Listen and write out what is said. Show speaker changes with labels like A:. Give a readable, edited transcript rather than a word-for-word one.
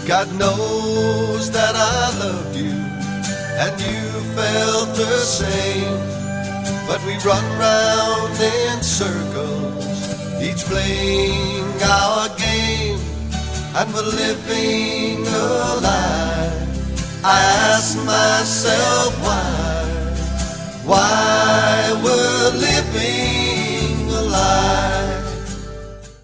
A: God knows that I loved you, and you felt the same. But we run round in circles, each playing our game, and we're living a lie. I ask myself why we're living